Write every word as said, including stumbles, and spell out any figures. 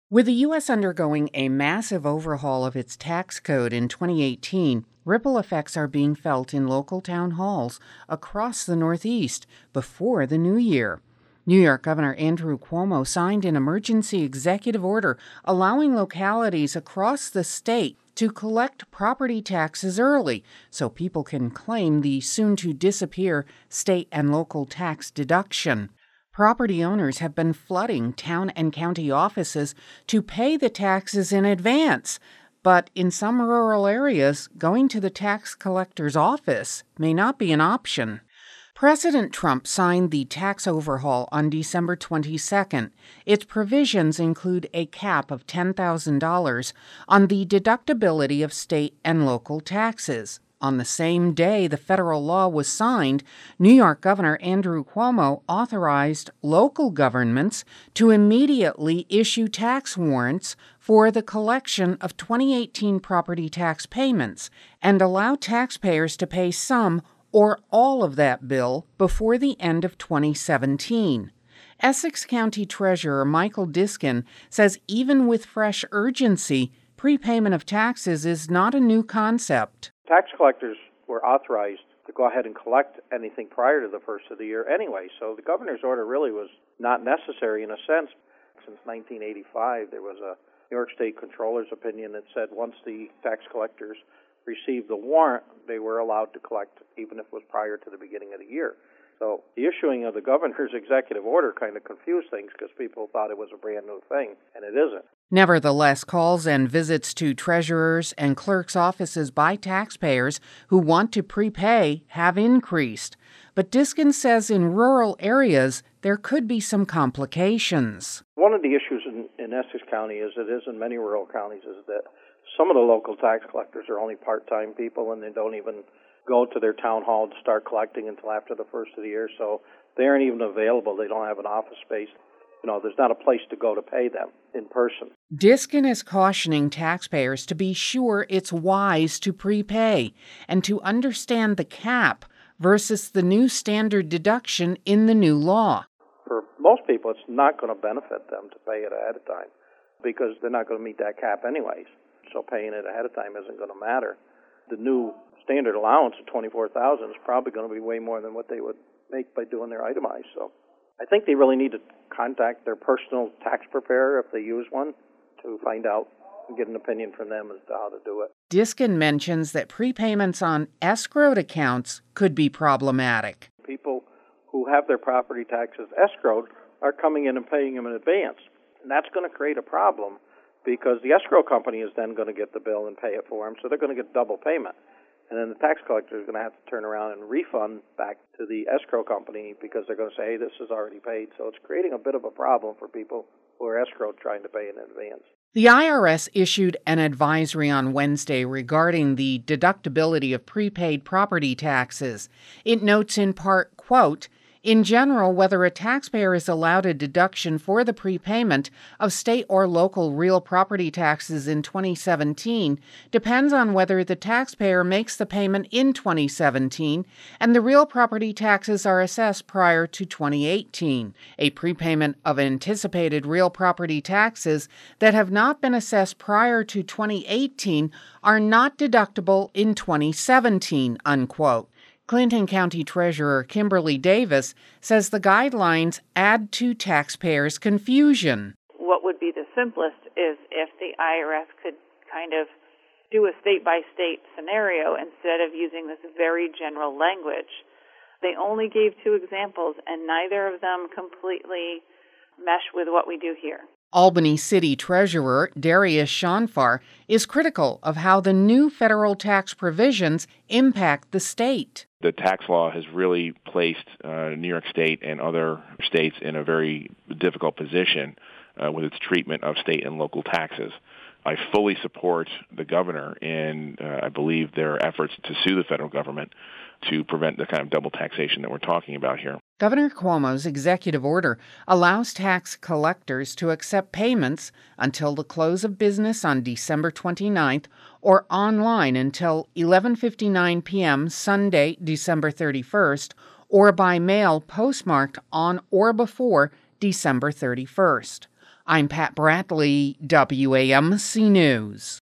With the U S undergoing a massive overhaul of its tax code in twenty eighteen, ripple effects are being felt in local town halls across the Northeast before the new year. New York Governor Andrew Cuomo signed an emergency executive order allowing localities across the state to collect property taxes early so people can claim the soon-to-disappear state and local tax deduction. Property owners have been flooding town and county offices to pay the taxes in advance, but in some rural areas, going to the tax collector's office may not be an option. President Trump signed the tax overhaul on December twenty-second. Its provisions include a cap of ten thousand dollars on the deductibility of state and local taxes. On the same day the federal law was signed, New York Governor Andrew Cuomo authorized local governments to immediately issue tax warrants for the collection of twenty eighteen property tax payments and allow taxpayers to pay some or all of that bill before the end of twenty seventeen. Essex County Treasurer Michael Diskin says even with fresh urgency, prepayment of taxes is not a new concept. Tax collectors were authorized to go ahead and collect anything prior to the first of the year anyway, so the governor's order really was not necessary in a sense. Since nineteen eighty-five, there was a New York State Comptroller's opinion that said once the tax collectors received the warrant, they were allowed to collect even if it was prior to the beginning of the year. So the issuing of the governor's executive order kind of confused things because people thought it was a brand new thing, and it isn't. Nevertheless, calls and visits to treasurers' and clerks' offices by taxpayers who want to prepay have increased. But Diskin says in rural areas there could be some complications. One of the issues in, in Essex County, as it is in many rural counties, is that some of the local tax collectors are only part-time people and they don't even go to their town hall to start collecting until after the first of the year, so they aren't even available. They don't have an office space. You know, there's not a place to go to pay them in person. Diskin is cautioning taxpayers to be sure it's wise to prepay and to understand the cap versus the new standard deduction in the new law. For most people, it's not going to benefit them to pay it ahead of time because they're not going to meet that cap anyways. So paying it ahead of time isn't going to matter. The new standard allowance of twenty-four thousand dollars is probably going to be way more than what they would make by doing their itemized. So I think they really need to contact their personal tax preparer if they use one to find out and get an opinion from them as to how to do it. Diskin mentions that prepayments on escrowed accounts could be problematic. People who have their property taxes escrowed are coming in and paying them in advance. And that's going to create a problem because the escrow company is then going to get the bill and pay it for them, so they're going to get double payment. And then the tax collector is going to have to turn around and refund back to the escrow company because they're going to say, hey, this is already paid. So it's creating a bit of a problem for people who are escrowed trying to pay in advance. The I R S issued an advisory on Wednesday regarding the deductibility of prepaid property taxes. It notes in part, quote, in general, whether a taxpayer is allowed a deduction for the prepayment of state or local real property taxes in twenty seventeen depends on whether the taxpayer makes the payment in twenty seventeen and the real property taxes are assessed prior to twenty eighteen. A prepayment of anticipated real property taxes that have not been assessed prior to twenty eighteen are not deductible in twenty seventeen, unquote. Clinton County Treasurer Kimberly Davis says the guidelines add to taxpayers' confusion. What would be the simplest is if the I R S could kind of do a state-by-state scenario instead of using this very general language. They only gave two examples, and neither of them completely mesh with what we do here. Albany City Treasurer Darius Shonfar is critical of how the new federal tax provisions impact the state. The tax law has really placed uh, New York State and other states in a very difficult position uh, with its treatment of state and local taxes. I fully support the governor in, uh, I believe, their efforts to sue the federal government to prevent the kind of double taxation that we're talking about here. Governor Cuomo's executive order allows tax collectors to accept payments until the close of business on December twenty-ninth or online until eleven fifty-nine p.m. Sunday, December thirty-first, or by mail postmarked on or before December thirty-first. I'm Pat Bradley, W A M C News.